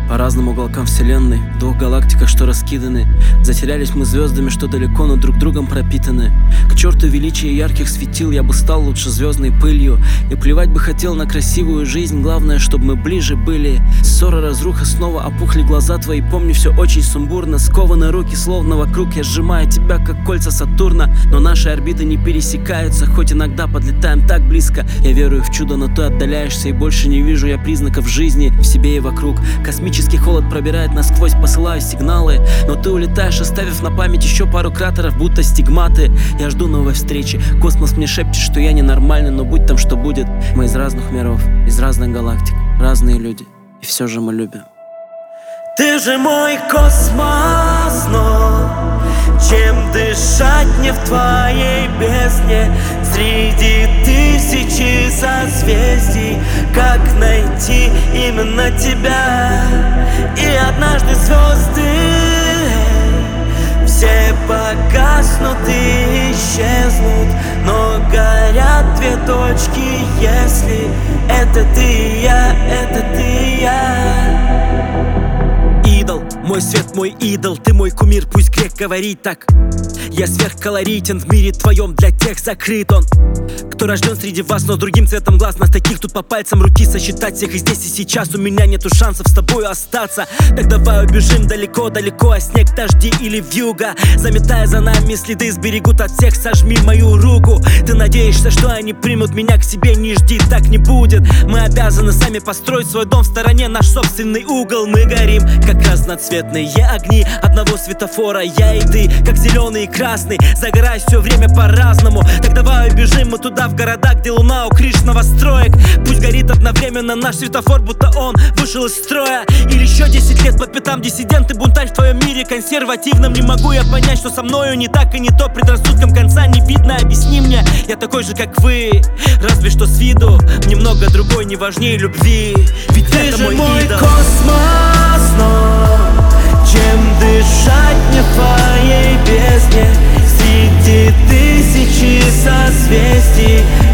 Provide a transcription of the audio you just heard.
По разным уголкам вселенной, в двух галактиках, что раскиданы. Затерялись мы звездами, что далеко, но друг другом пропитаны. К черту величия ярких светил, я бы стал лучше звездной пылью. И плевать бы хотел на красивую жизнь, главное, чтобы мы ближе были. Ссора, разруха, снова опухли глаза твои. Помню, все очень сумбурно, скованы руки, словно вокруг. Я сжимаю тебя, как кольца Сатурна. Но наши орбиты не пересекаются, хоть иногда подлетаем так близко. Я верую в чудо, но ты отдаляешься, и больше не вижу я признаков жизни в себе и вокруг. Космический холод пробирает насквозь, посылаю сигналы, но ты улетаешь, оставив на память еще пару кратеров, будто стигматы. Я жду новой встречи, космос мне шепчет, что я ненормальный, но будь там что будет. Мы из разных миров, из разных галактик, разные люди, и все же мы любим. Ты же мой космос, но чем дышать мне в твоей бездне? Среди тысячи созвездий, как найти именно тебя? И однажды звезды все погаснут и исчезнут, но горят две точки, если это ты и я, это ты и я. Идол, мой свет, мой идол, ты мой кумир, пусть грех говорит так. Я сверхколоритен в мире твоем, для тех закрыт он, кто рожден среди вас, но с другим цветом глаз. Нас таких тут по пальцам руки сосчитать всех, и здесь и сейчас у меня нету шансов с тобою остаться. Так давай убежим далеко-далеко, а снег, дожди или вьюга, заметая за нами следы, сберегут от всех, сожми мою руку. Ты надеешься, что они примут меня к себе, не жди, так не будет. Мы обязаны сами построить свой дом в стороне, наш собственный угол. Мы горим, как разноцветные огни одного светофора, я и ты, как зеленый и красный, загорай все время по-разному. Так давай убежим мы туда, в города, где луна у крыш новостроек. Пусть горит одновременно наш светофор, будто он вышел из строя. Или еще 10 лет по пятам диссидент и бунтарь в твоем мире консервативном. Не могу я понять, что со мною не так и не то, предрассудкам конца не видно, объясни мне. Я такой же, как вы, разве что с виду немного другой, не важнее любви. Ведь ты это же мой идол. Космос, но чем дышать мне в твоей бездне? Среди тысячи созвездий,